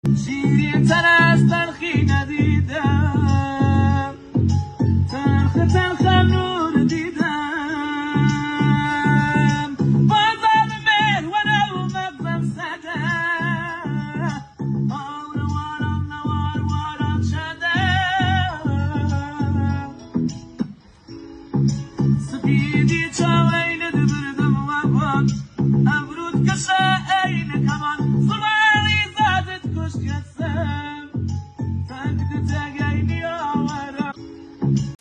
شیرین تر از تلخی ندیدم، تلخ تلخ نور دیدم، بازار مهر ولو مغزم زده، آور وارم نوار وارم شده، سپیدی چاوی ندبردم وابان ابرود کشه